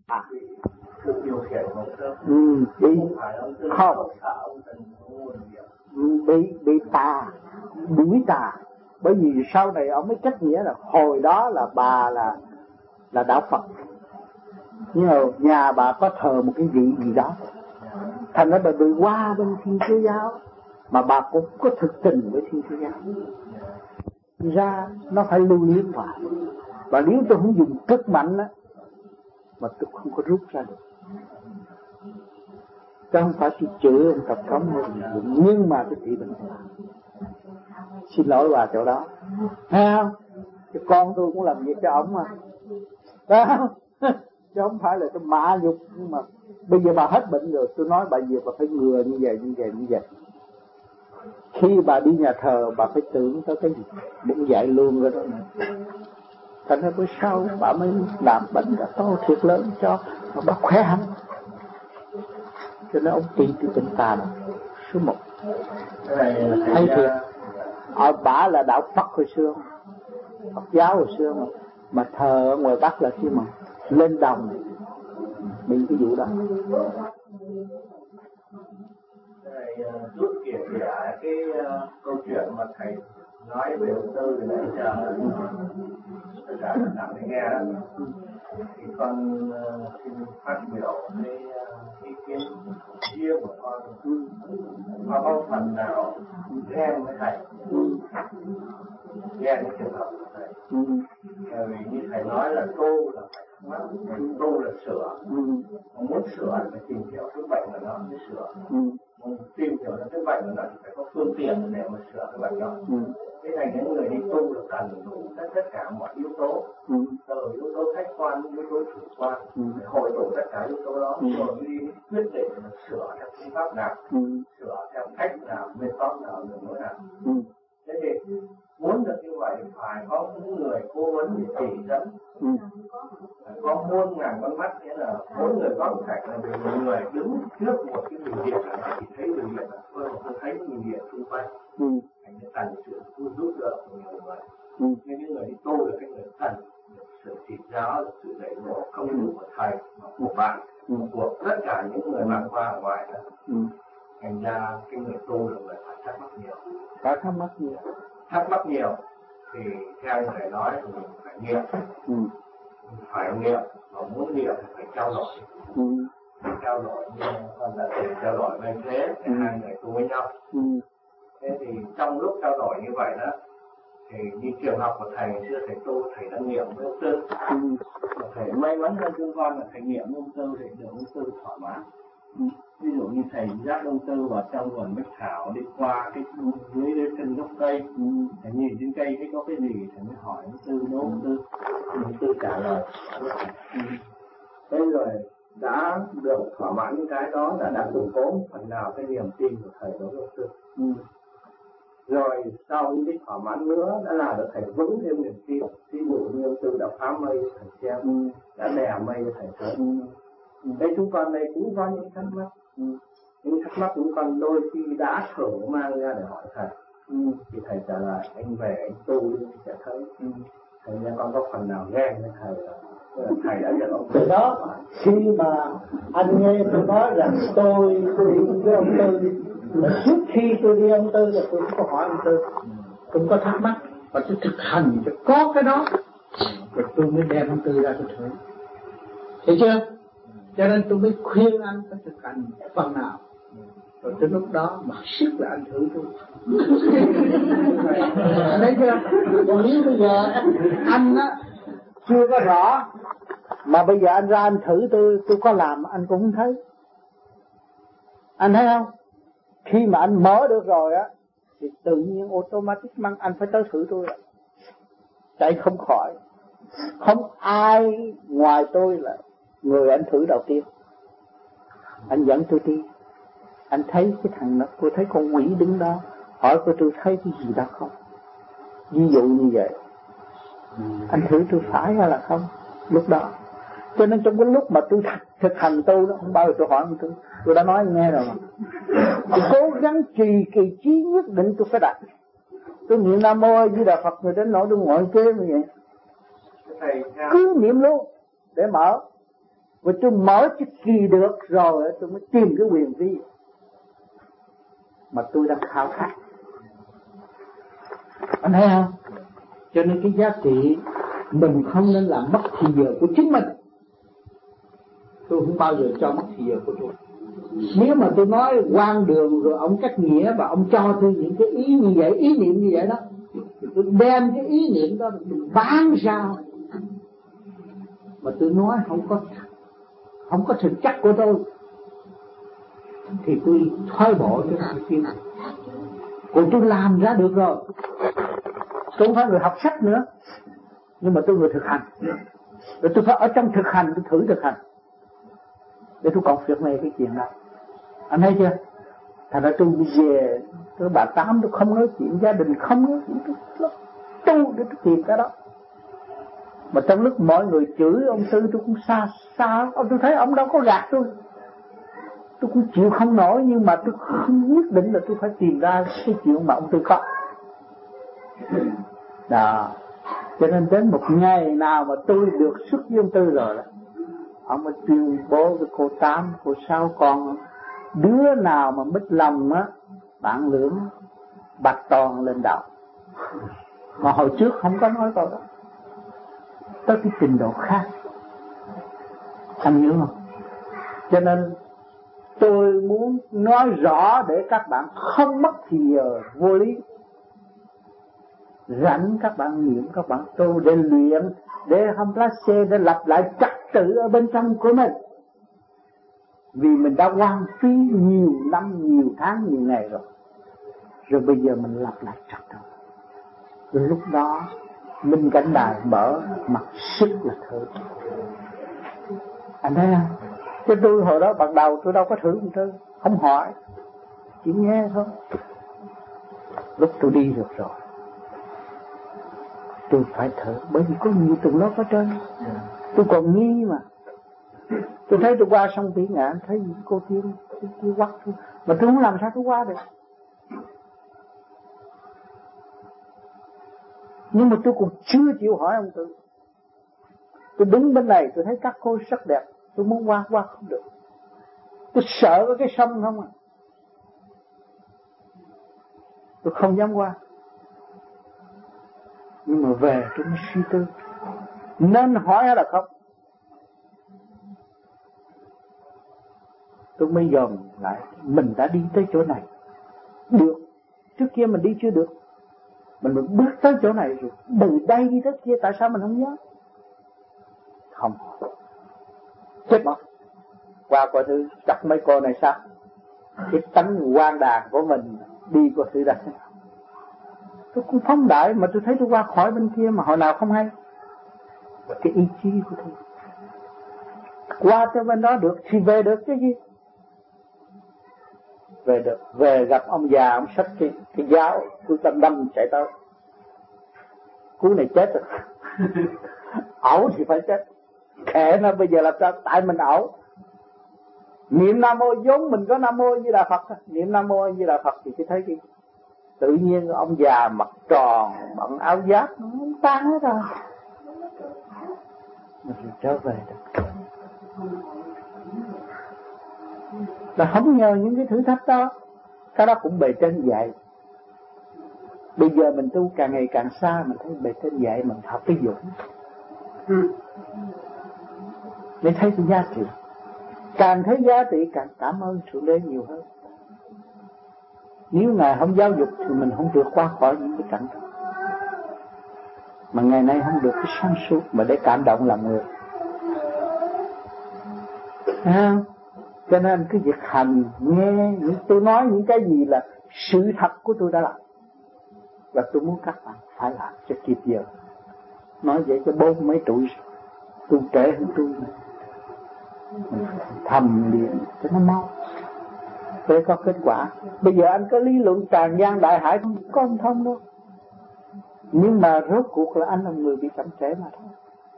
sự điều khiển của bị không bị tà, đuổi tà. Bởi vì sau này ông mới trách nghĩa là hồi đó là bà là đạo Phật, nhưng mà nhà bà có thờ một cái vị gì đó, thành ra bà bị qua bên Thiên Chúa giáo, mà bà cũng có thực tình với Thiên Chúa giáo. Ra nó phải lưu luyến vào, và nếu tôi không dùng cực mạnh á mà tôi không có rút ra được. Chứ không phải tôi chữa ông Tập Thống, nhưng mà tôi trị bệnh. Xin lỗi bà chỗ đó, thấy không? Cái con tôi cũng làm việc cho ổng mà, thấy không? Chứ không phải là tôi mạ nhục. Nhưng mà bây giờ bà hết bệnh rồi, tôi nói bà về bà phải ngừa như vậy. Khi bà đi nhà thờ bà phải tưởng tới cái gì cũng dạy luôn rồi đó. Thành ra bữa sau bà mới làm bệnh đã to thiệt lớn cho mà bà khỏe hẳn. Cho nên ông trị bệnh tà là số 1. Hay thiệt. Bà là đạo Phật hồi xưa, Phật giáo hồi xưa mà thờ ở ngoài Bắc là khi mà lên đồng bị cái vụ đó. Rút kể cái câu chuyện mà thầy nói về đầu tư để chờ tất cả để nghe đó, thì con xin phát biểu cái ý kiến riêng của con. Con có phần nào ghen với thầy, ghen cái trường hợp của thầy. Vì như thầy nói là tu là phải thắc mắc, tu là sửa. Muốn sửa thì phải tìm hiểu cái bệnh của nó mới sửa. Tìm hiểu là cái bệnh của nó thì phải có phương tiện để mà sửa cái bệnh đó. Thế thành những người đi tu là cần đủ tất cả mọi yếu tố, từ yếu tố khách quan đến yếu tố chủ quan, để hội tụ tất cả yếu tố đó rồi đi quyết định là sửa theo phương pháp nào, sửa theo cách nào, nguyên tắc nào, đường lối nào. Thế thì muốn được như vậy phải có những người cố vấn để chỉ dẫn, có muôn ngàn con mắt, nghĩa là mỗi người có một cảnh là một người đứng trước một cái biểu hiện là nó chỉ thấy biểu hiện là tôi thấy biểu hiện xung quanh, thành ra cần sự giúp đỡ của nhiều người. Nhưng những người đi tu là cái người cần sự chỉ giáo, sự dạy dỗ không những của thầy mà của bạn, của tất cả những người bạn qua ở ngoài đó. Thành ra cái người tu là người phải thắc mắc nhiều. Thắc mắc nhiều thì theo như thầy nói thì mình phải nghiệm, phải nghiệm, và muốn nghiệm thì phải trao đổi. Trao đổi như con đã từng trao đổi với anh Thế, hai người tu với nhau. Thế thì trong lúc trao đổi như vậy đó, thì như trường học của thầy xưa thầy tu, thầy đã nghiệm với ông Tư. Thầy may mắn hơn chúng con là thầy nghiệm ông Tư thì được ông Tư thỏa mãn. Ví dụ như thầy dắt ông Tư vào trong vườn bách thảo, đi qua cái dưới chân gốc cây, thầy nhìn trên cây thấy có cái gì, thầy mới hỏi ông Tư, đố ông Tư trả lời. Thế rồi đã được thỏa mãn những cái đó, đã củng cố phần nào cái niềm tin của thầy đối với ông Tư. Rồi sau những cái thỏa mãn nữa đã là được thầy vững thêm niềm tin. Ví dụ như ông Tư đã phá mây thầy xem, đã đè mây thầy thấy. Thế chúng con đây cũng có những thắc mắc. Những thắc mắc chúng con đôi khi đã thử mang ra để hỏi thầy. Thì thầy trả lời anh về anh tu đi sẽ thấy. Thành ra con có phần nào ghen với thầy rồi. Thầy đã được ông Tư đó. Khi mà anh nghe tôi nói rằng tôi đi với ông Tư, trước khi tôi đi ông Tư là tôi có hỏi ông Tư, tôi có thắc mắc và tôi thực hành cho có cái đó, rồi tôi mới đem ông Tư ra tôi thử. Thấy chưa? Cho nên tôi mới khuyên anh phải thực hành phần nào. Rồi tới lúc đó mà sức là anh thử tôi. Thấy chưa? Còn nếu bây giờ anh á chưa có rõ, mà bây giờ anh ra anh thử tôi có làm anh cũng thấy. Anh thấy không? Khi mà anh mở được rồi á thì tự nhiên automatic mang anh phải tới thử tôi rồi. Chạy không khỏi. Không ai ngoài tôi là người anh thử đầu tiên. Anh dẫn tôi đi. Anh thấy cái thằng đó, tôi thấy con quỷ đứng đó, hỏi tôi thấy cái gì đó không? Ví dụ như vậy. Anh thử tôi phải hay là không? Lúc đó. Cho nên trong cái lúc mà tôi thực hành tu đó, không bao giờ tôi hỏi tôi đã nói anh nghe rồi mà. Tôi cố gắng trì kỳ trí nhất định tôi phải đạt. Tôi niệm Nam Mô A Di Đà Phật người đến nỗi tôi ngồi kế như vậy. Cứ niệm luôn để mở. Và tôi mở cái kỳ được rồi tôi mới tìm cái quyền vi mà tôi đang khao khát. Anh thấy không? Cho nên cái giá trị mình không nên làm mất thì giờ của chính mình. Tôi không bao giờ cho mất thì giờ của tôi. Nếu mà tôi nói quan đường rồi ông cách nghĩa và ông cho tôi những cái ý như vậy, ý niệm như vậy đó, thì tôi đem cái ý niệm đó tôi bán ra. Mà tôi nói không có thực chất của tôi thì tôi thoái bộ cho sự kia. Còn tôi làm ra được rồi. Tôi không phải người học sách nữa, nhưng mà tôi người thực hành. Rồi tôi phải ở trong thực hành, tôi thử thực hành để tôi còn việc này cái chuyện đó. Anh thấy chưa? Thành ra tôi về tôi bà Tám, tôi không nói chuyện gia đình, không nói chuyện, tôi tu để tôi tìm cái đó. Mà trong lúc mọi người chửi ông Tư tôi cũng xa. Tôi thấy ông đâu có gạt tôi cũng chịu không nổi, nhưng mà tôi không nhất định là tôi phải tìm ra cái chuyện mà ông Tư có. Đó. Cho nên đến một ngày nào mà tôi được xuất với ông Tư rồi, ông mới tuyên bố với cô Tám, cô Sáu con, đứa nào mà mít lòng á, bạn lưỡng bạch toàn lên đầu. Mà hồi trước không có nói câu đó. Tới cái trình độ khác. Anh hiểu không? Cho nên tôi muốn nói rõ để các bạn không mất thì giờ vô lý. Rảnh các bạn niệm, các bạn tu để luyện, để không lá xe, để lập lại trật tự ở bên trong của mình. Vì mình đã hoang phí nhiều năm, nhiều tháng, nhiều ngày rồi. Rồi bây giờ mình lập lại trật tự. Rồi lúc đó minh cảnh đài mở, mặt sức là thử. Anh thấy không? Chứ tôi hồi đó ban đầu tôi đâu có thử một thứ, không hỏi, chỉ nghe thôi. Lúc tôi đi được rồi, tôi phải thử, bởi vì có nhiều tầng lớp ở trên. Tôi còn nghi mà. Tôi thấy tôi qua sông Vĩ Ngạn, thấy cô Tiên quắc tôi, mà tôi không làm sao tôi qua được. Nhưng mà tôi còn chưa chịu hỏi ông Tư. Tôi đứng bên này tôi thấy các cô rất đẹp, tôi muốn qua không được. Tôi sợ cái sông không à. Tôi không dám qua. Nhưng mà về tôi mới suy tư, nên hỏi hay là không. Tôi mới dòm lại, mình đã đi tới chỗ này được, trước kia mình đi chưa được, mình bước tới chỗ này rồi, từ đây đi tới kia tại sao mình không nhớ? Không, chết mất. Qua coi thử chắc mấy cô này sao, cái tánh quan đàn của mình đi coi thử đây. Tôi cũng phóng đại mà tôi thấy tôi qua khỏi bên kia mà hồi nào không hay. Cái ý chí của tôi qua tới bên đó được thì về được chứ gì. Về được, về gặp ông già, ông xách cái giáo, tôi đâm chạy tới. Cú này chết rồi. Ẩu thì phải chết. Kệ nó bây giờ làm sao, tại mình ẩu. Niệm Nam Mô vốn mình có Nam Mô Di Đà Phật. Niệm Nam Mô Di Đà Phật thì cái thấy cái tự nhiên ông già mặt tròn, bận áo giáp, nó không tan hết rồi. Mình trở về được. Là không nhờ những cái thử thách đó. Cái đó cũng bề trên dạy. Bây giờ mình tu càng ngày càng xa, mình thấy bề trên dạy mình học cái dũng. Để thấy cái giá trị. Càng thấy giá trị càng cảm ơn Thượng Đế nhiều hơn. Nếu Ngài không giáo dục thì mình không vượt qua khỏi những cái cảnh đó. Mà ngày nay không được cái sáng suốt mà để cảm động lòng người. Cho nên cái việc hành nghe những tôi nói những cái gì là sự thật của tôi đã làm. Và tôi muốn các bạn phải làm cho kịp giờ. Nói vậy cho 40 mấy tuổi tôi trễ hơn tôi này. Mình thầm luyện cho nó mau để có kết quả. Bây giờ anh có lý luận tràn gian đại hải không có ông thông đâu. Nhưng mà rốt cuộc là anh là người bị chậm trễ mà thôi.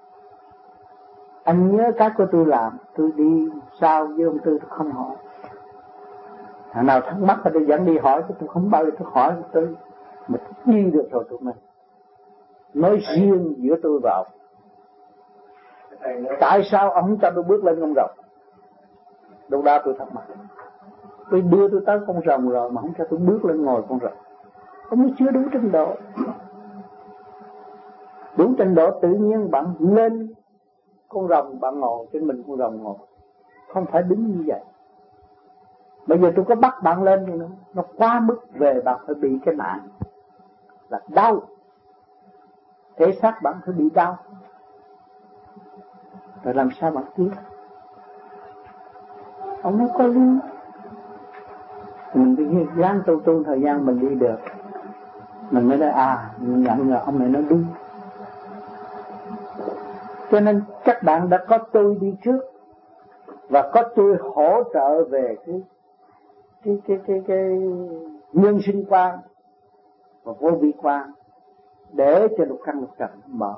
Anh nhớ cái của tôi làm, tôi đi sao với ông Tư tôi không hỏi. Thằng nào thắc mắc thì tôi dẫn đi hỏi, tôi không bao giờ tôi hỏi ông Tư. Mà đi được rồi tụi mình. Nói riêng giữa tôi và ông. Tại sao ông không cho tôi bước lên con rồng? Lúc đó tôi thắc mắc. Tôi đưa tôi tới con rồng rồi mà không cho tôi bước lên ngồi con rồng. Ông mới chưa đúng trình độ. Đúng trình độ tự nhiên bạn lên con rồng, bạn ngồi trên mình con rồng ngồi. Không phải đứng như vậy. Bây giờ tôi có bắt bạn lên thì nó quá mức về, bạn phải bị cái nạn là đau. Thể xác bạn phải bị đau. Rồi làm sao bạn tiến? Ông nói có lý. Mình cứ dán tu thời gian mình đi được. Mình mới nói mình nhận là ông này nói đúng. Cho nên các bạn đã có tôi đi trước và có tôi hỗ trợ về cái nhân sinh quan và vô vi quan để cho lục căn lục trần mở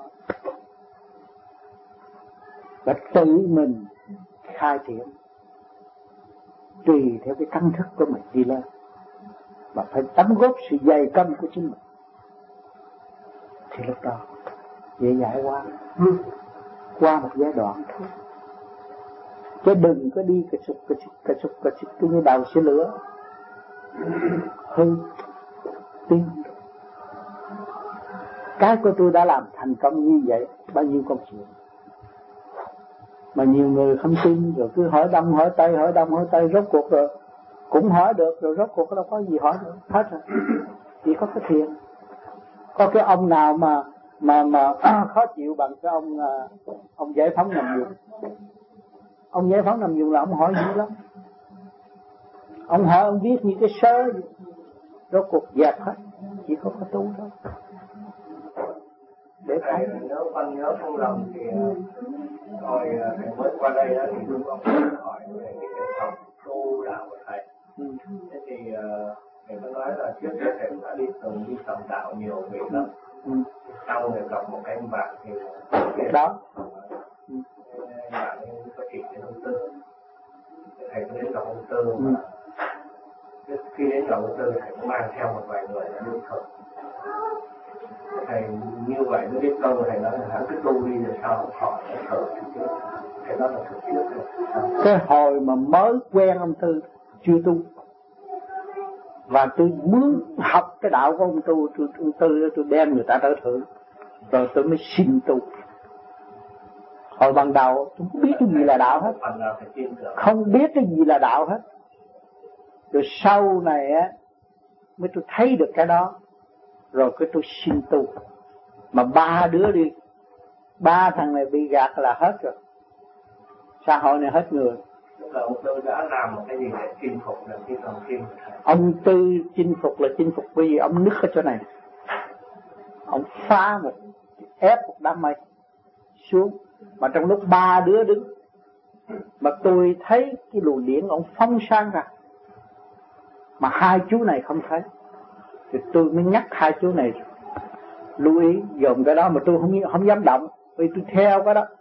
và tự mình khai triển tùy theo cái căn thức của mình đi lên, mà phải đóng góp sự dày công của chính mình thì lúc đó dễ dãi qua một giai đoạn thôi. Chứ đừng có đi cái sụp như đầu xe lửa hư tin. Cái của tôi đã làm thành công như vậy bao nhiêu công chuyện mà nhiều người không tin, rồi cứ hỏi đông hỏi tây, rốt cuộc rồi cũng hỏi được, rồi rốt cuộc đâu có gì hỏi nữa, hết rồi. Chỉ có cái thiền. Có cái ông nào mà khó chịu bằng cái ông giải phóng nằm vùng. Ông giải phóng nằm vùng là ông hỏi dữ lắm. Ông hỏi ông viết như cái sớ, rốt cuộc dẹp hết. Chỉ có cái tu thôi. Để thấy. Nếu con nhớ không lầm thì rồi thầy mới qua đây đó thì tôi có hỏi về cái học tu đạo của thầy. Thế thì thầy có nói là trước đây thầy đã từng đi tầm đạo nhiều vị lắm. Sau rồi gặp một anh bạn thì đó bạn ấy có chỉ đến ông Tư. Thầy có đến gặp ông Tư mà khi đến gặp ông Tư thầy cũng mang theo một vài người đã được thở. Thầy như vậy mới biết câu thầy nói là hắn cứ tu đi rồi sao họ sẽ thở trước. Thầy nói là thở trước rồi. Cái hồi mà mới quen ông Tư chưa tu và tôi muốn học cái đạo của ông Tư, tôi đem người ta tới thử rồi tôi mới xin tu. Hồi ban đầu tôi không biết cái gì là đạo hết, không biết cái gì là đạo hết. Rồi sau này á mới tôi thấy được cái đó, rồi cái tôi xin tu. Mà 3 đứa đi, 3 thằng này bị gạt là hết rồi, xã hội này hết người. Ông Tư đã làm một cái gì để chinh phục được cái lòng tin của thầy? Ông Tư chinh phục là chinh phục bởi vì ông nứt ở chỗ này. Ông phá ép một đám mây xuống, mà trong lúc 3 đứa đứng mà tôi thấy cái luồng điển ông phóng sang ra, mà 2 chú này không thấy, thì tôi mới nhắc 2 chú này lưu ý dòm cái đó, mà tôi không dám động vì tôi theo cái đó.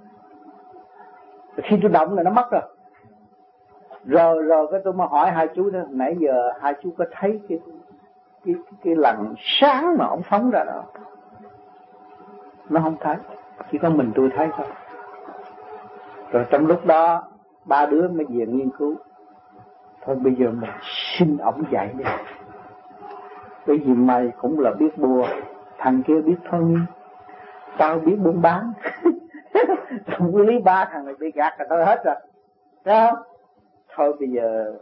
Khi tôi động là nó mất rồi. Rồi cái tôi mới hỏi 2 chú đó, nãy giờ 2 chú có thấy cái lằn sáng mà ông phóng ra đó? Nó không thấy, chỉ có mình tôi thấy thôi. Rồi trong lúc đó 3 đứa mới về nghiên cứu. Thôi bây giờ mình xin ổng dạy đi. Bởi vì mày cũng là biết bùa, thằng kia biết thôi, tao biết buôn bán. Không lý 3 thằng này bị gạt là thôi hết rồi. Thấy không? Thôi bây giờ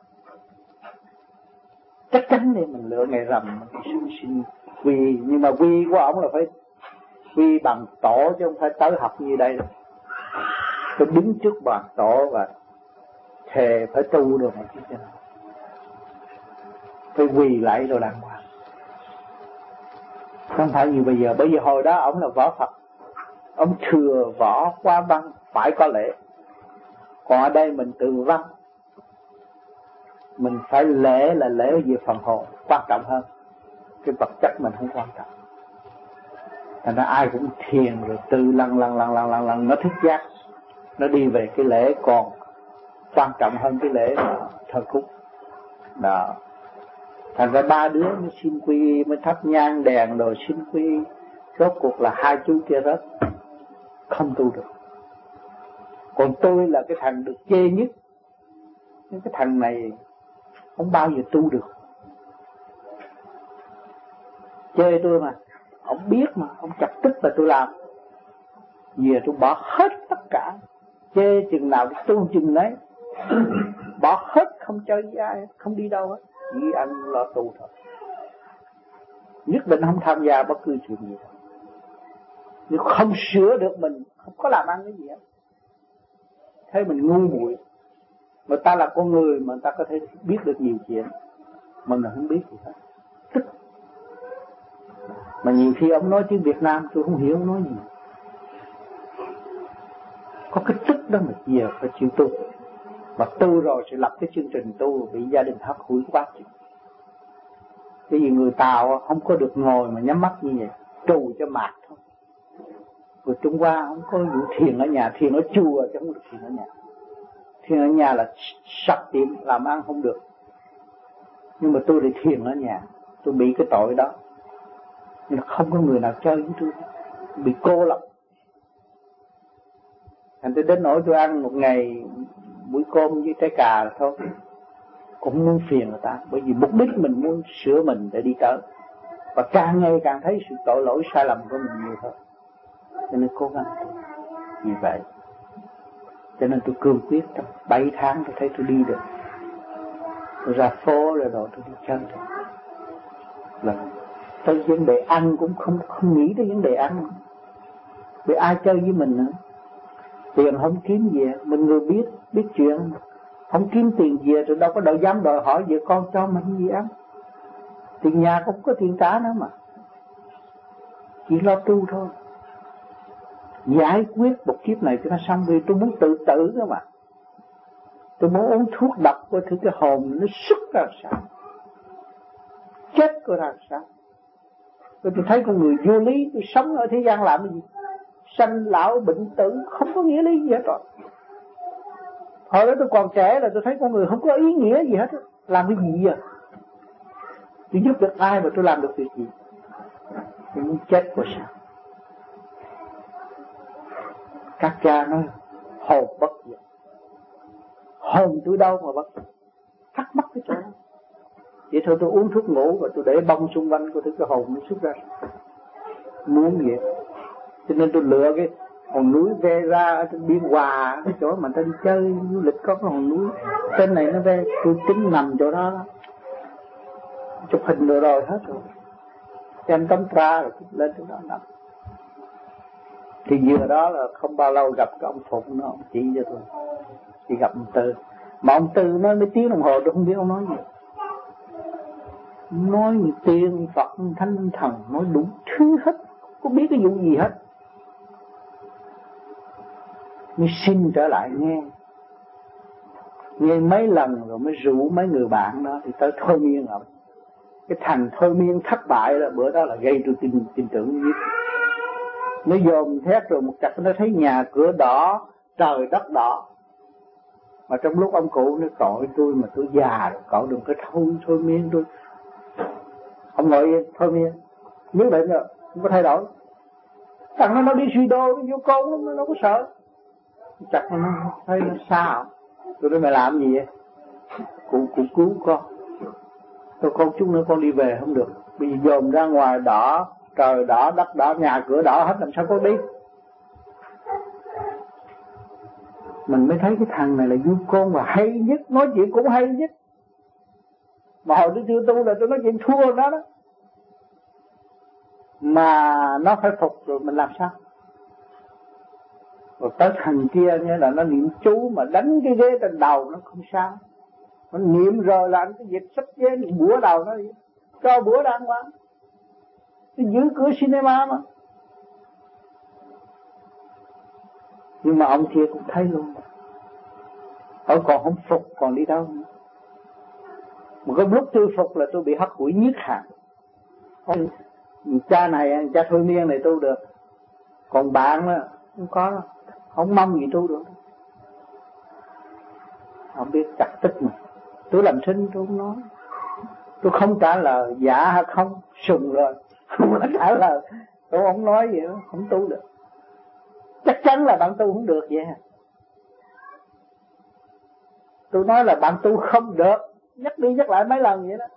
chắc chắn đi mình lựa ngày rằm mình xin quy, nhưng mà quy của ổng là phải quy bằng tổ chứ không phải tới học như đây đâu. Tôi đứng trước bàn tổ và thề phải tu được một chút, phải quỳ lại rồi đàng hoàng. Không phải như bây giờ, bởi vì hồi đó ổng là võ Phật, ông thừa võ qua văn phải có lễ. Còn ở đây mình tự văn, mình phải lễ là lễ về phần hồn quan trọng hơn, cái vật chất mình không quan trọng. Thành ra ai cũng thiền rồi từ lần nó thức giác, nó đi về cái lễ còn quan trọng hơn cái lễ thờ cúng đó. Thành ra 3 đứa mới xin quy, mới thắp nhang đèn rồi xin quy, rốt cuộc là 2 chú kia rớt không tu được. Còn tôi là cái thằng được chê nhất. Cái thằng này không bao giờ tu được. Chê tôi mà, ông biết mà, ông chọc tức là tôi làm. Về tôi bỏ hết tất cả. Chê chừng nào tu chừng đấy. Bỏ hết, không chơi với ai, không đi đâu hết. Chỉ ăn lo tu thôi. Nhất định không tham gia bất cứ chuyện gì. Nếu không sửa được mình, không có làm ăn cái gì hết. Thế mình ngu muội. Mà ta là con người mà ta có thể biết được nhiều chuyện. Mình là không biết gì hết. Tức. Mà nhiều khi ông nói tiếng Việt Nam tôi không hiểu ông nói gì. Có cái tức đó mà giờ phải chịu tu. Mà tu rồi sẽ lập cái chương trình tu, bị gia đình hắt hủi quá chừng. Bởi vì người Tàu không có được ngồi mà nhắm mắt như vậy, trù cho mạt thôi. Người Trung Hoa không có vụ thiền ở nhà, thiền ở chùa chứ không được thiền ở nhà. Thiền ở nhà là sập tiệm, làm ăn không được. Nhưng mà tôi đi thiền ở nhà, tôi bị cái tội đó. Nhưng không có người nào chơi với tôi, bị cô lập. Thành tôi đến nỗi tôi ăn một ngày buổi cơm với trái cà là thôi. Cũng muốn phiền người ta, bởi vì mục đích mình muốn sửa mình để đi tới. Và càng ngày càng thấy sự tội lỗi sai lầm của mình nhiều hơn. Cho nên cố gắng vì vậy. Cho nên tôi cương quyết trong 7 tháng tôi thấy tôi đi được. Tôi ra phố rồi tôi đi chơi rồi. Là tới vấn đề ăn cũng không nghĩ tới vấn đề ăn. Vì ai chơi với mình nữa. Tiền không kiếm về, mình người biết chuyện. Không kiếm tiền về rồi đâu có dám đòi hỏi vợ con cho mình gì ăn. Tiền nhà cũng có tiền trả nữa mà. Chỉ lo tu thôi. Giải quyết một kiếp này cho nó xong, vì tôi muốn tự tử đó mà. Tôi muốn uống thuốc độc của thứ cái hồn nó xuất ra sao, chết của ra sao. Tôi thấy con người vô lý. Tôi sống ở thế gian làm cái gì? Sanh lão bệnh tử không có nghĩa lý gì hết rồi. Hồi đó tôi còn trẻ là tôi thấy con người không có ý nghĩa gì hết. Làm cái gì vậy? Tôi giúp được ai mà tôi làm được việc gì? Tôi muốn chết của sao? Các cha nói hồn bất diệt. Hồn tôi đâu mà bất diệt? Thắc mắc cái chỗ đó. Vậy thôi tôi uống thuốc ngủ và tôi để bông xung quanh của cái hồn nó xuất ra. Muốn vậy. Cho nên tôi lựa cái hòn núi ve ra ở trên Biên Hòa, cái chỗ mà ta đi chơi du lịch có cái hòn núi trên này nó ve, tôi tính nằm chỗ đó đó. Chụp hình rồi hết rồi, xem tấm tra rồi lên chỗ đó nằm. Thì vừa đó là không bao lâu gặp cái ông Phụng nó, ông chỉ cho tôi. Chỉ gặp ông Tư, mà ông Tư nói mấy tiếng đồng hồ tôi không biết ông nói gì. Nói như tiên Phật Thánh Thần, nói đủ thứ hết, không có biết cái vụ gì hết. Mới xin trở lại nghe mấy lần rồi mới rủ mấy người bạn đó thì tới thôi miên ông. Cái thằng thôi miên thất bại là bữa đó là gây tôi tin tưởng nhất. Nó dòm thét rồi một chặt nó thấy nhà cửa đỏ, trời đất đỏ. Mà trong lúc ông cụ nó tội tôi mà tôi già rồi, cậu đừng có thôi miên tôi. Ông ngồi thôi miên, nhất định rồi, không có thay đổi. Thằng nó đi suy đô, nó vô con nó có sợ. Chặt nó thấy nó sao. Tôi nói mày làm gì vậy? Cụ cứu con. Tôi con chút nữa con đi về không được. Bây giờ dồn ra ngoài đỏ, trời đỏ, đất đỏ, nhà cửa đỏ hết, làm sao con đi? Mình mới thấy cái thằng này là vui con và hay nhất, nói chuyện cũng hay nhất. Mà hồi tôi chưa tu là tôi nói chuyện thua nó đó. Mà nó phải phục rồi mình làm sao? Rồi tới thằng kia như là nó niệm chú mà đánh cái ghế trên đầu nó không sao. Nó niệm rồi là anh cái việc sắp ghế bủa đầu nó cho bữa đàng hoàng. Nó giữ cửa cinema mà. Nhưng mà ông kia cũng thấy luôn. Ông còn không phục còn đi đâu nữa. Một cái lúc tôi phục là tôi bị hắt hủi nhất hạn. Cha này, cha thôi miên này tu được. Còn bạn đó, không có đâu. Không mong gì tu được. Không biết chặt tức mà. Tôi làm sinh tôi không nói. Tôi không trả lời dạ hay không, sùng rồi. Không có trả lời. Tôi không nói gì đó, không tu được. Chắc chắn là bạn tu không được vậy. Tôi nói là bạn tu không được, nhắc đi nhắc lại mấy lần vậy đó.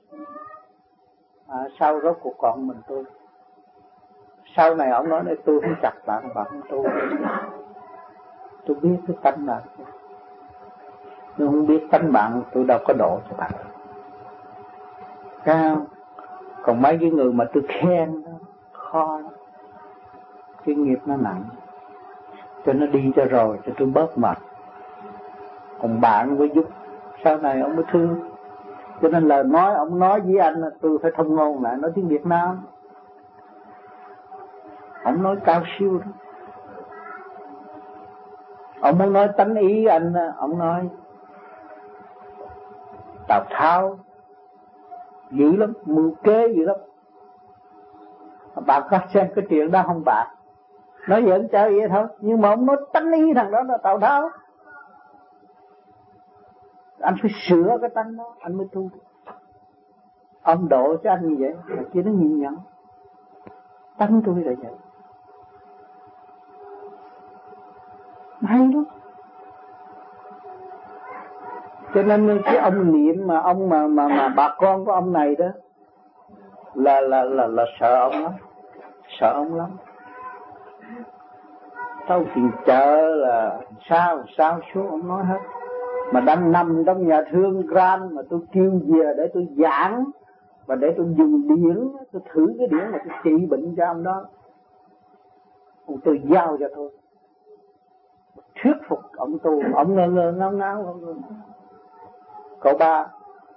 Sau rốt cuộc còn mình tu. Sau này ông nói tôi không chặt bạn không tu. Tôi biết cái tánh bạn, nhưng không biết tánh bạn tôi đâu có độ cho bạn. Cao. Còn mấy cái người mà tôi khen đó, khó lắm. Cái nghiệp nó nặng, cho nó đi cho rồi, cho tôi bớt mệt. Còn bạn mới giúp, sau này ông mới thương. Cho nên lời nói, ông nói với anh là tôi phải thông ngôn lại, nói tiếng Việt Nam. Ông nói cao siêu đó. Ông muốn nói tánh ý anh, ông nói Tào Tháo dữ lắm, mưu kế dữ lắm. Bạn có xem cái chuyện đó không bạn? Nói giỡn chơi vậy thôi, nhưng mà ông nói tánh ý thằng đó là Tào Tháo. Anh phải sửa cái tánh đó, anh mới tu. Ông độ cho anh như vậy, mà kia nó nhìn nhận. Tánh tôi là vậy. Hay lắm. Cho nên cái ông niệm mà ông mà bà con của ông này đó là sợ ông lắm. Sợ ông lắm. Tao tiền chợ là sao xuống ông nói hết. Mà đang nằm trong nhà thương Gran mà tôi kêu về để tôi giảng và để tôi dùng điển, tôi thử cái điển mà tôi trị bệnh cho ông đó. Ông tôi giao cho tôi. Thuyết phục ông tu, ông ngơ ngáo. Cậu ba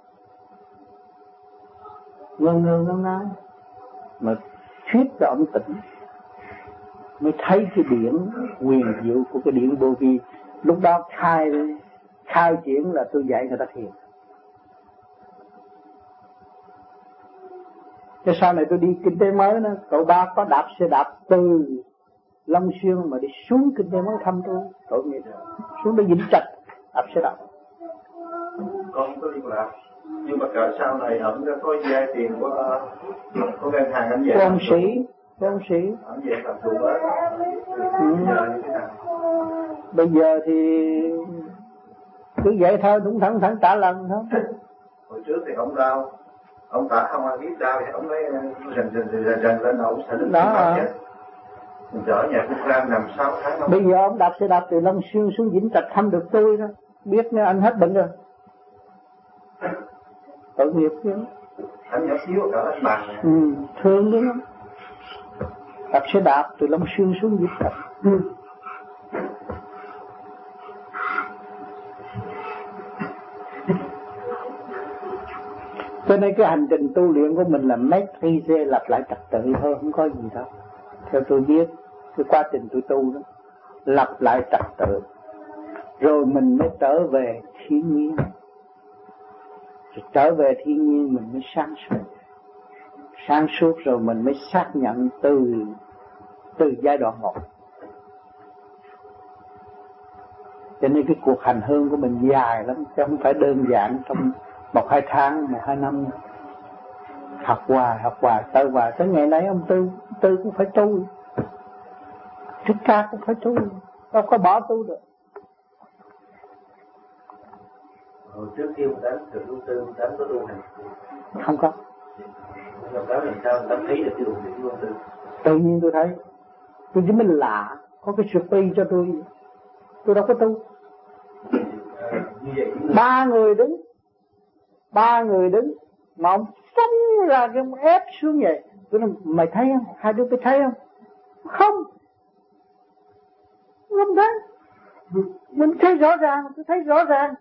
ngơ ngáo mà thuyết cho ông tỉnh, mới thấy cái điển quyền diệu của cái điển vô vi. Lúc đó khai triển là tôi dạy người ta thiền. Cái sau này tôi đi kinh tế mới đó, cậu ba có đạp xe đạp từ Long Xuyên mà đi xuống kinh tế mới thăm tôi. Tội nghiệp, xuống tới Vĩnh Trạch đạp xe đạp. Con có liên lạc, nhưng mà cỡ sau này ông đã có vay tiền của ngân hàng anh về. Con sĩ. Ông về làm tù bớt. Bây giờ thì cứ vậy thôi, đúng thẳng trả lần thôi. Hồi trước thì ông đau, ông trả không ai biết đau thì ông mới rần lên đầu sẽ đứng đó. Mình chở nhà Phúc Lam nằm 6 tháng. Bây giờ ông đạp xe đạp từ Long Xuyên xuống Vĩnh Trạch thăm được tôi đó, biết nếu anh hết bệnh rồi. Tội nghiệp chứ. Anh nhỏ xíu cả anh bằng. Thương lắm. Đạp xe đạp từ Long Xuyên xuống Vĩnh Trạch. Cho nên cái hành trình tu luyện của mình là maîtriser, lặp lại trật tự thôi, không có gì đâu. Theo tôi biết, cái quá trình tôi tu đó, lặp lại trật tự, rồi mình mới trở về thiên nhiên. Rồi trở về thiên nhiên mình mới sáng suốt. Sáng suốt rồi mình mới xác nhận từ giai đoạn 1. Cho nên cái cuộc hành hương của mình dài lắm, chứ không phải đơn giản trong 1-2 tháng, 1-2 năm. Học hoài, tới ngày nay ông Tư cũng phải tu. Thích Ca cũng phải tu, đâu có bỏ tu được. Trước khi mình đánh từ tu tư, mình đánh có tu hành không có. Làm đó làm sao ta thấy được cái luồng điển vô tư? Tự nhiên tôi thấy, tôi chỉ mới lạ, có cái sự bi cho tôi đâu có tu. Như vậy ba người đứng mà ông phóng ra cái ông ép xuống vậy. Tôi nói mày thấy không, hai đứa mày thấy không? Không thấy. Mình thấy rõ ràng, tôi thấy rõ ràng.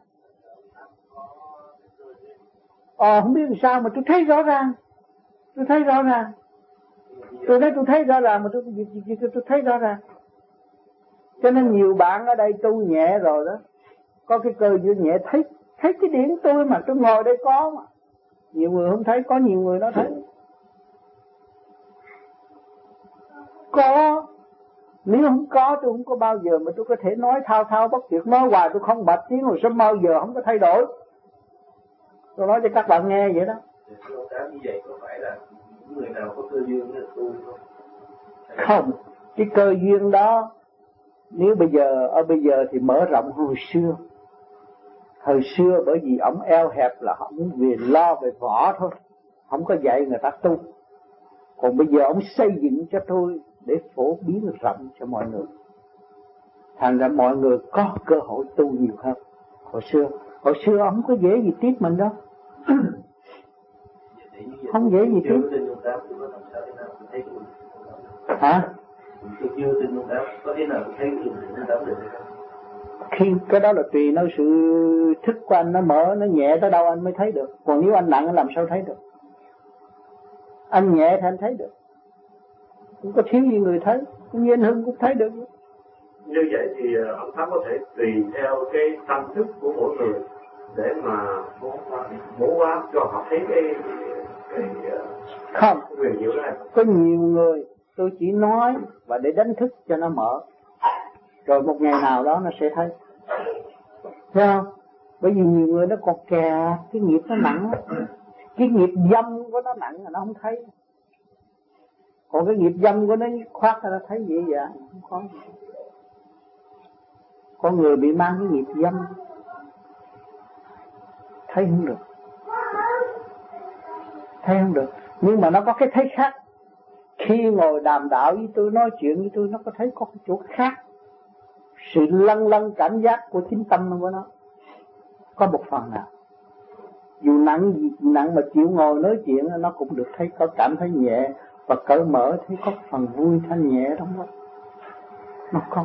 Không biết làm sao mà tôi thấy rõ ràng. Tôi nói tôi thấy rõ ràng mà tôi thấy rõ ràng. Cho nên nhiều bạn ở đây tu nhẹ rồi đó, có cái cơ duyên nhẹ thấy cái điển tôi mà tôi ngồi đây có mà. Nhiều người không thấy, có nhiều người nó thấy. Có, nếu không có tôi không có bao giờ mà tôi có thể nói thao bất tuyệt, nói hoài tôi không bạch tiếng rồi sao bao giờ không có thay đổi. Tôi nói cho các bạn nghe vậy đó. Như vậy có phải là những người nào có cơ duyên là tu không? Không, cái cơ duyên đó nếu bây giờ thì mở rộng hồi xưa. Hồi xưa bởi vì ông eo hẹp là ông về lo về võ thôi, không có dạy người ta tu. Còn bây giờ ông xây dựng cho tôi để phổ biến rộng cho mọi người. Thành ra mọi người có cơ hội tu nhiều hơn. Hồi xưa ông có dễ gì tiếp mình đâu. Không dễ gì tiếp. Hả? Khi cái đó là tùy nó sự thức của anh, nó mở, nó nhẹ tới đâu anh mới thấy được. Còn nếu anh nặng anh làm sao thấy được? Anh nhẹ thì anh thấy được. Cũng có thiếu gì người thấy, như anh Hưng cũng thấy được. Như vậy thì ông Pháp có thể tùy theo cái tâm thức của mỗi người để mà bố hóa cho họ thấy cái không quyền diệu này. Có nhiều người tôi chỉ nói và để đánh thức cho nó mở, rồi một ngày nào đó nó sẽ thấy. Thấy không? Bởi vì nhiều người nó còn kè, cái nghiệp nó nặng, cái nghiệp dâm của nó nặng là nó không thấy. Còn cái nghiệp dâm của nó khoát ra nó thấy vậy vậy, không có. Có người bị mang cái nghiệp dâm thấy không được, thấy không được. Nhưng mà nó có cái thấy khác. Khi ngồi đàm đạo với tôi, nói chuyện với tôi, nó có thấy có cái chỗ khác. Sự lâng lâng cảm giác của chính tâm của nó có một phần nào. Dù nặng mà chịu ngồi nói chuyện, nó cũng được thấy, có cảm thấy nhẹ và cởi mở, thấy có phần vui thanh nhẹ trong đó. Nó có.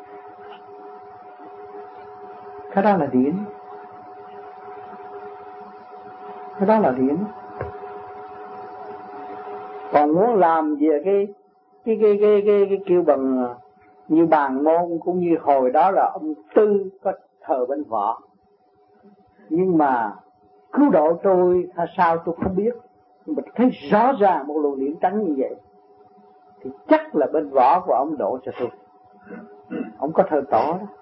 Cái đó là điển. Cái đó là điển. Còn muốn làm về cái kêu bằng như bàn môn, cũng như hồi đó là ông Tư có thờ bên võ. Nhưng mà cứu độ tôi hay sao tôi không biết. Nhưng mà thấy rõ ràng một luồng điện trắng như vậy thì chắc là bên võ của ông độ cho tôi. Ông có thờ tổ đó.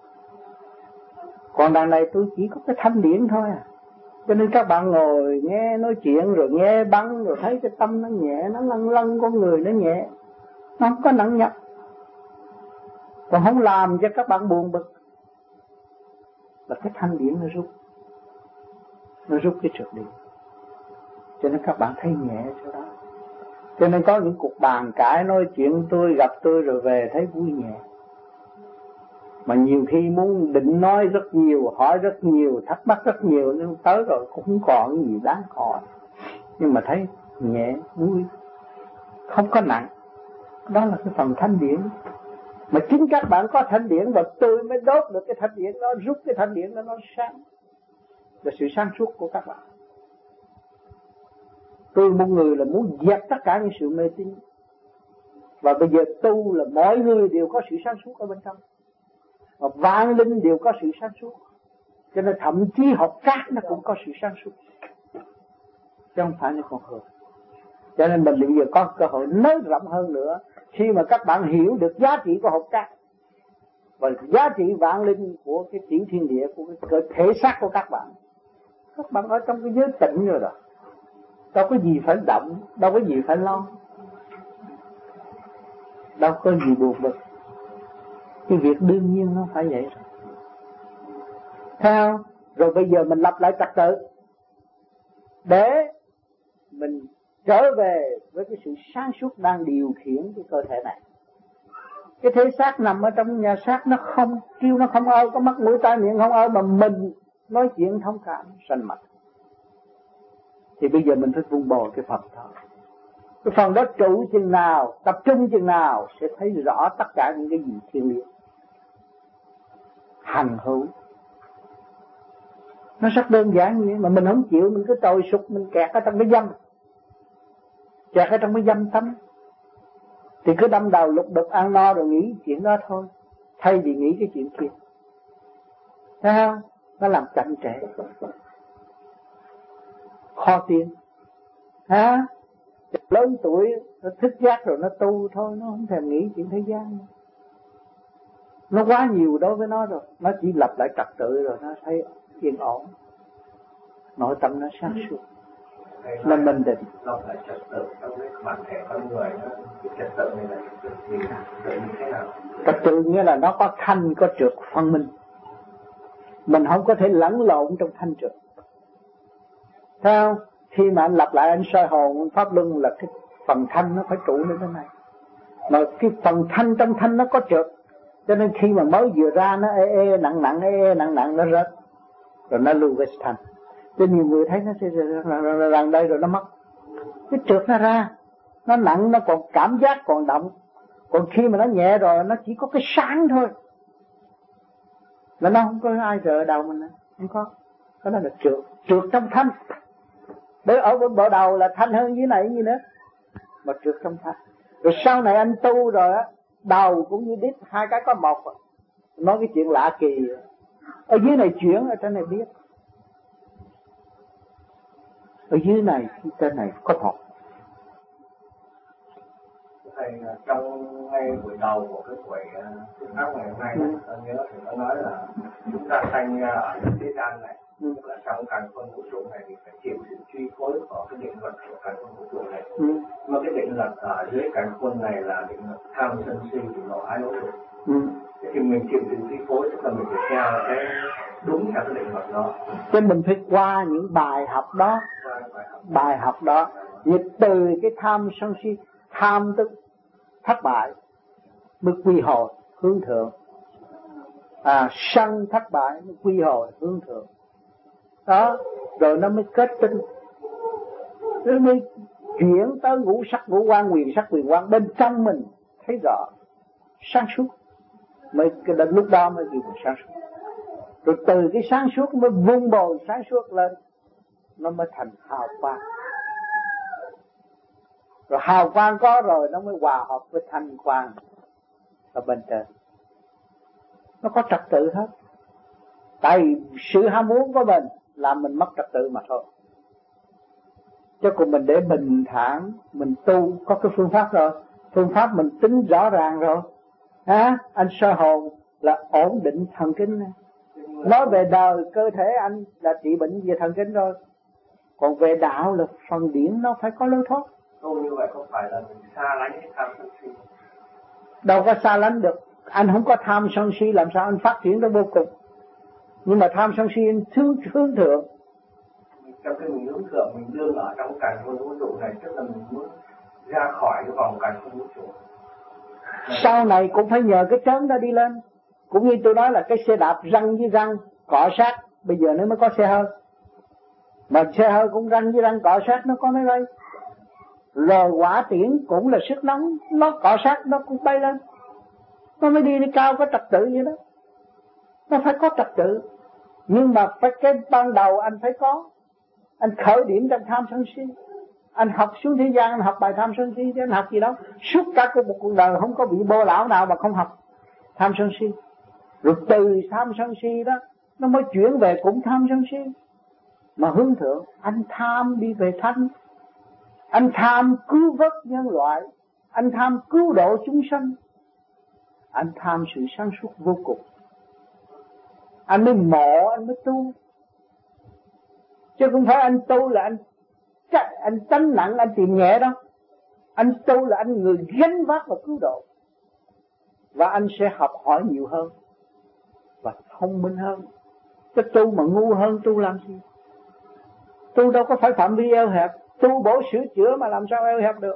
Còn đằng này tôi chỉ có cái thanh điển thôi à. Cho nên các bạn ngồi nghe nói chuyện rồi nghe băng rồi thấy cái tâm nó nhẹ, nó lâng lâng con người nó nhẹ, nó không có nặng nhọc. Còn không làm cho các bạn buồn bực là cái thanh điển nó rút cái trượt điện. Cho nên các bạn thấy nhẹ chỗ đó. Cho nên có những cuộc bàn cãi nói chuyện tôi, gặp tôi rồi về thấy vui nhẹ. Mà nhiều khi muốn định nói rất nhiều, hỏi rất nhiều, thắc mắc rất nhiều, nhưng tới rồi cũng không còn gì đáng hỏi. Nhưng mà thấy nhẹ, vui, không có nặng. Đó là cái phần thanh điển. Mà chính các bạn có thanh điển và tôi mới đốt được cái thanh điển đó, rút cái thanh điển đó nó sáng. Là sự sáng suốt của các bạn. Tôi một người là muốn dẹp tất cả những sự mê tín. Và bây giờ tu là mọi người đều có sự sáng suốt ở bên trong. Và vạn linh đều có sự sáng suốt. Cho nên thậm chí học cát nó cũng có sự sáng suốt. Chứ không phải là con người. Cho nên mình bây giờ có cơ hội nới rộng hơn nữa. Khi mà các bạn hiểu được giá trị của học cát và giá trị vạn linh của cái tiểu thiên địa, của cái thể xác của các bạn ở trong cái giới tịnh rồi đó. Đâu có gì phải động, đâu có gì phải lo, đâu có gì buồn bực. Cái việc đương nhiên nó phải vậy rồi. Theo rồi bây giờ mình lập lại trật tự để mình trở về với cái sự sáng suốt đang điều khiển cái cơ thể này. Cái thể xác nằm ở trong nhà xác nó không kêu, nó không ơi, có mắt mũi tai miệng không ơi, mà mình nói chuyện thông cảm sanh mặt. Thì bây giờ mình phải vun bồi cái phần đó. Cái phần đó trụ chừng nào, tập trung chừng nào sẽ thấy rõ tất cả những cái gì thiêng liêng, hằng hữu. Nó rất đơn giản như vậy mà mình không chịu, mình cứ trồi sụp, mình kẹt ở trong cái dâm, kẹt ở trong cái dâm tâm. Thì cứ đâm đầu lục đục ăn no rồi nghĩ chuyện đó thôi, thay vì nghĩ cái chuyện kia. Thấy không? Nó làm chậm trễ, khó tiến. Hả? Lớn tuổi nó thức giác rồi nó tu thôi, nó không thèm nghĩ chuyện thế gian nữa. Nó quá nhiều đối với nó rồi, nó chỉ lập lại trật tự rồi nó thấy yên ổn, nội tâm nó sáng suốt, nó minh định. Lập lại trật tự trong cái bản thể con người, cái trật tự này là trật tự gì? Trật tự như thế nào? Trật tự nghĩa là nó có thanh có trượt phân minh. Mình không có thể lẫn lộn trong thanh trượt. Thấy không? Khi mà anh lặp lại anh soi hồn pháp luân là cái phần thanh nó phải trụ lên thế này, mà cái phần thanh trong thanh nó có trượt, cho nên khi mà mới vừa ra nó ê nặng nặng nó rớt rồi nó lưu về thanh. Cho nhiều người thấy nó sẽ rằng đây rồi nó mất, cái trượt nó ra, nó nặng, nó còn cảm giác còn động, còn khi mà nó nhẹ rồi nó chỉ có cái sáng thôi, là nó không có ai rờ đầu mình nữa, không có. Đó là trượt trong thanh. Để ở bên bộ đầu là thanh hơn dưới này gì nữa, mà trượt trong thanh. Rồi sau này anh tu rồi á, đầu cũng như đít, hai cái có một. Nói cái chuyện lạ kỳ, ở dưới này chuyển, ở trên này biết. Ở dưới này, trên này có một. Thầy trong ngay buổi đầu của cái buổi phương pháp ngày hôm nay, tôi nhớ thì có nói là chúng ta sanh ở thế gian này, tức là trong càn khôn vũ trụ này thì phải chịu sự chi phối của cái định luật của càn khôn vũ trụ này. Mà cái định luật ở dưới càn khôn này là định luật tham sân si thì nó ái ố dục. Thì mình chịu sự chi phối, tức là mình phải theo cái đúng theo cái định luật đó. Cho mình phải qua những bài học đó, dịch từ cái tham sân si. Tham tức thất bại mới quy hồi hướng thượng, sân thất bại mới quy hồi hướng thượng đó, rồi nó mới kết tinh, nó mới chuyển tới ngũ sắc ngũ quan, quyền sắc quyền quan bên trong mình thấy rõ sáng suốt, mới cái đến lúc đó mới được sáng suốt. Rồi từ cái sáng suốt mới vun bồi sáng suốt lên, nó mới thành hào quang. Rồi hào quang có rồi nó mới hòa hợp với thanh quang ở bên trên. Nó có trật tự hết. Tại sự ham muốn của mình làm mình mất trật tự mà thôi. Chứ còn mình để bình thản, mình tu có cái phương pháp rồi. Phương pháp mình tính rõ ràng rồi. Anh soi hồn là ổn định thần kinh này. Nói về đời cơ thể anh là trị bệnh về thần kinh rồi. Còn về đạo là phần điển nó phải có lối thoát. Như vậy không phải là mình xa lánh cái tham sân si. Đâu có xa lánh được. Anh không có tham sân si làm sao anh phát triển tới vô cùng. Nhưng mà tham sân si anh hướng thượng. Trong cái mình hướng thượng, mình đương ở trong càn khôn vũ trụ này, tức là mình muốn ra khỏi cái vòng càn khôn vũ trụ. Sau này cũng phải nhờ cái trớn đó đi lên. Cũng như tôi nói là cái xe đạp răng với răng cọ sát, bây giờ nó mới có xe hơi. Mà xe hơi cũng răng với răng cọ sát, nó có máy bay. Rồi hỏa tiễn cũng là sức nóng, nó cọ sát nó cũng bay lên, nó mới đi cao có trật tự vậy đó. Nó phải có trật tự, nhưng mà phải cái ban đầu anh phải có. Anh khởi điểm trong tham sân si, anh học xuống thế gian, anh học bài tham sân si chứ anh học gì đâu. Suốt cả một cuộc đời không có bị bô lão nào mà không học tham sân si. Rồi từ tham sân si đó nó mới chuyển về cũng tham sân si, mà hướng thượng. Anh tham đi về thanh, anh tham cứu vớt nhân loại, anh tham cứu độ chúng sanh, anh tham sự sáng suốt vô cùng. Anh mới mộ, anh mới tu. Chứ không phải anh tu là anh tránh nặng, anh tìm nhẹ đâu. Anh tu là anh người gánh vác và cứu độ. Và anh sẽ học hỏi nhiều hơn và thông minh hơn. Chứ tu mà ngu hơn tu làm gì? Tu đâu có phải phạm vi eo hẹp. Tu bổ sửa chữa mà làm sao eo hẹp được.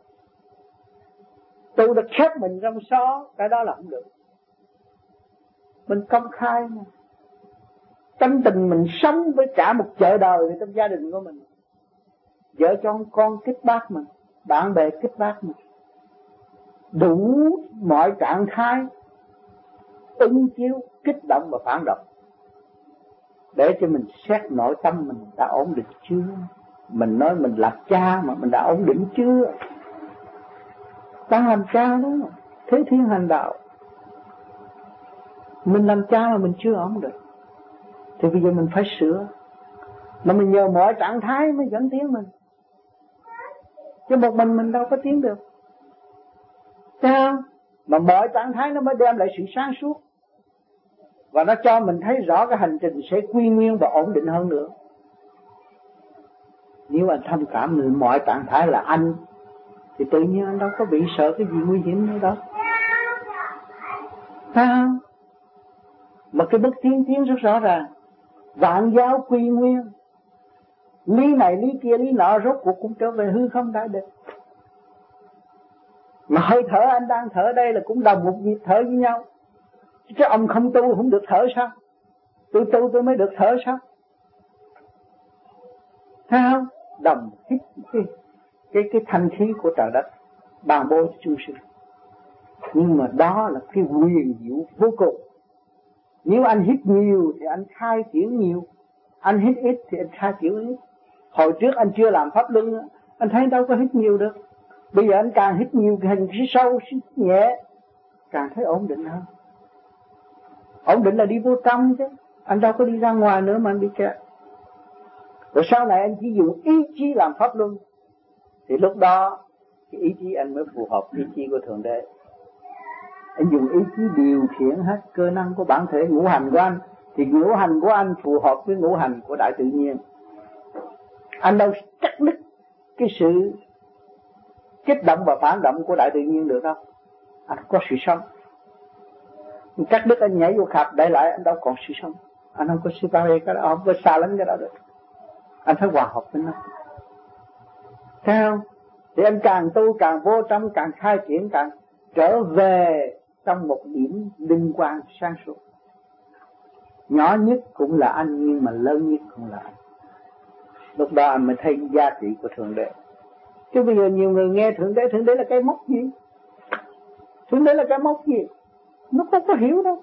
Tu được khép mình trong xó, cái đó là không được. Mình công khai mà. Tâm tình mình sống với cả một chợ đời trong gia đình của mình. Vợ con kích bác mình, bạn bè kích bác mình. Đủ mọi trạng thái ứng chiếu, kích động và phản động. Để cho mình xét nội tâm mình đã ổn định chưa. Mình nói mình làm cha mà mình đã ổn định chưa. Đang làm cha đó, thế thiên hành đạo. Mình làm cha mà mình chưa ổn định, thì bây giờ mình phải sửa. Mà mình nhờ mọi trạng thái mới dẫn tiến mình. Chứ một mình đâu có tiến được. Sao? Mà mọi trạng thái nó mới đem lại sự sáng suốt. Và nó cho mình thấy rõ cái hành trình sẽ quy nguyên và ổn định hơn nữa. Nếu anh thông cảm mọi trạng thái là anh, thì tự nhiên anh đâu có bị sợ cái gì nguy hiểm nữa đâu. Sao? Mà cái bậc tiên tiến rất rõ ràng, vạn giáo quy nguyên, lý này lý kia lý nọ rốt cuộc cũng trở về hư không đại định. Mà hơi thở anh đang thở đây là cũng đồng một nhịp thở với nhau. Chứ ông không tu không được thở sao? Tôi tu tôi mới được thở sao? Thấy không? Đồng hít cái thanh khí của trời đất ban bố cho chúng sinh. Nhưng mà đó là cái quyền diệu vô cùng. Nếu anh hít nhiều thì anh khai triển nhiều, anh hít ít thì anh khai triển ít. Hồi trước anh chưa làm pháp luân, anh thấy đâu có hít nhiều được. Bây giờ anh càng hít nhiều thì hít sâu, hít nhẹ, càng thấy ổn định hơn. Ổn định là đi vô trong chứ, anh đâu có đi ra ngoài nữa mà anh bị kẹt. Rồi sau này anh chỉ dùng ý chí làm pháp luân, thì lúc đó cái ý chí anh mới phù hợp ý chí của Thượng Đế. Anh dùng ý chí điều khiển hết cơ năng của bản thể ngũ hành của anh, thì ngũ hành của anh phù hợp với ngũ hành của đại tự nhiên. Anh đâu cắt đứt cái sự kích động và phản động của đại tự nhiên được đâu. Anh có sự sống. Cắt đứt anh nhảy vô khạp để lại, anh đâu còn sự sống. Anh không có separate cái đó, không có xa lánh cái đó được. Anh phải hòa hợp với nó. Thấy không? Thì anh càng tu càng vô trong, càng khai triển, càng trở về trong một điểm linh quang sáng suốt. Nhỏ nhất cũng là anh, nhưng mà lớn nhất cũng là anh. Lúc đó anh mới thấy giá trị của Thượng Đế. Chứ bây giờ nhiều người nghe Thượng Đế là cái mốc gì? Thượng Đế là cái mốc gì? Nó không có hiểu đâu.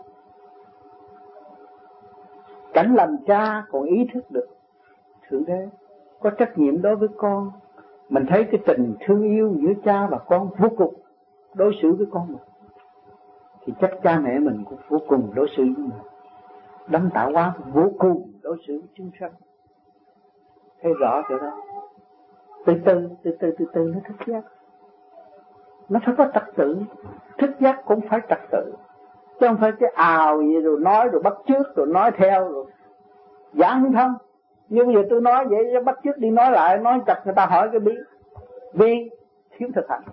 Cảnh làm cha còn ý thức được Thượng Đế có trách nhiệm đối với con. Mình thấy cái tình thương yêu giữa cha và con vô cùng đối xử với con mình, thì chắc cha mẹ mình cũng vô cùng đối xử với mình. Đấng tạo hóa vô cùng đối xử với chúng sanh. Thấy rõ chỗ đó. Từ từ nó thức giác. Nó phải có trật tự. Thức giác cũng phải trật tự, chứ không phải cái ào gì rồi nói rồi bắt chước rồi nói theo rồi giảng không. Nhưng bây giờ tôi nói vậy bắt chước đi nói lại, nói chặt người ta hỏi cái bí, vì thiếu thực hành.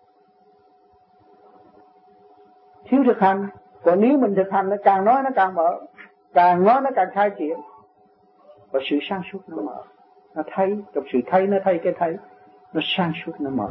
Thiếu thực hành. Còn nếu mình thực hành, nó càng nói nó càng mở, càng nói nó càng khai triển, và sự sáng suốt nó mở. Nó thấy, trong sự thấy nó thấy cái thấy, nó sáng suốt nó mở.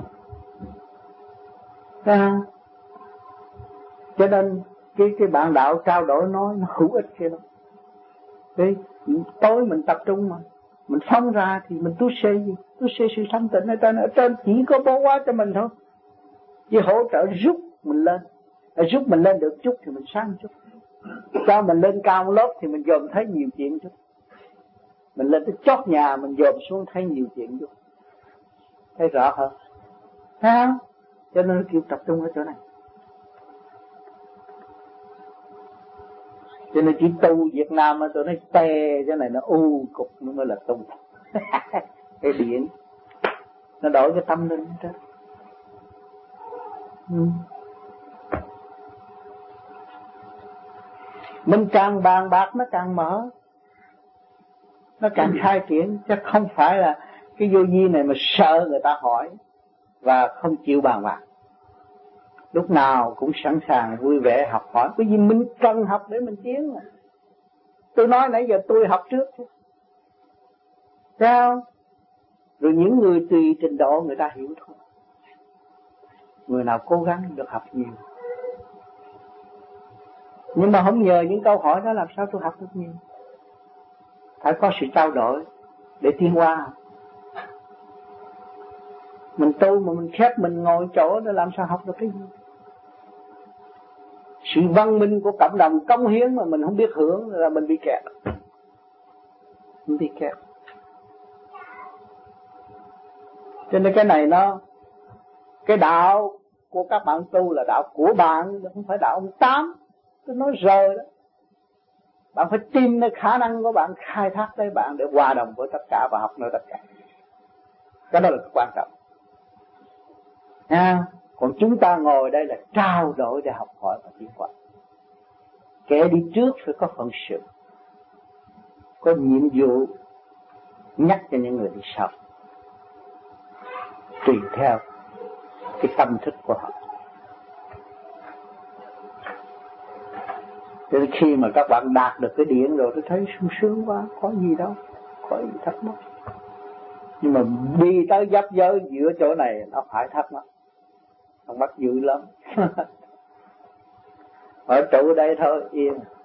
Cho nên cái bạn đạo trao đổi nói nó hữu ích kia lắm. Đấy, tối mình tập trung mà mình phóng ra thì mình tu xê gì? Tu xê sự thanh tịnh ở trên chỉ có bố quá cho mình thôi. Chỉ hỗ trợ giúp mình lên. Giúp mình lên được chút thì mình sáng chút. Cho mình lên cao một lớp thì mình dòm thấy nhiều chuyện chút. Mình lên tới chót nhà mình dòm xuống thấy nhiều chuyện chút. Thấy rõ hơn. Thấy không? Cho nên nó kêu tập trung ở chỗ này. Cho nên chỉ tu Việt Nam mà tụi nó tè cái này nó u cục nó mới là tu. Cái điện nó đổi cái tâm linh đó. Mình càng bàn bạc nó càng mở, nó càng khai triển, chứ không phải là cái vô vi này mà sợ người ta hỏi và không chịu bàn bạc. Lúc nào cũng sẵn sàng vui vẻ học hỏi, bởi vì mình cần học để mình tiến mà. Tôi nói nãy giờ tôi học trước chứ. Sao? Rồi những người tùy trình độ người ta hiểu thôi. Người nào cố gắng được học nhiều. Nhưng mà không nhờ những câu hỏi đó làm sao tôi học được nhiều. Phải có sự trao đổi để tiến hóa. Mình tu mà mình khép mình ngồi chỗ để làm sao học được cái gì. Sự văn minh của cộng đồng cống hiến mà mình không biết hưởng là mình bị kẹt. Mình bị kẹt. Cho nên cái này nó, cái đạo của các bạn tu là đạo của bạn, không phải đạo ông Tám. Tôi nói rồi đó. Bạn phải tin nơi khả năng của bạn, khai thác tới bạn để hòa đồng với tất cả và học nơi tất cả. Cái đó là quan trọng. Còn chúng ta ngồi đây là trao đổi để học hỏi và tiến hóa. Kẻ đi trước phải có phận sự, có nhiệm vụ nhắc cho những người đi sau, tùy theo cái tâm thức của họ. Đến khi mà các bạn đạt được cái điển rồi tôi thấy sung sướng quá, có gì đâu, có gì thắc mắc. Nhưng mà đi tới giáp giới giữa chỗ này nó phải thắc mắc dữ lắm. Ở trụ đây thôi yên.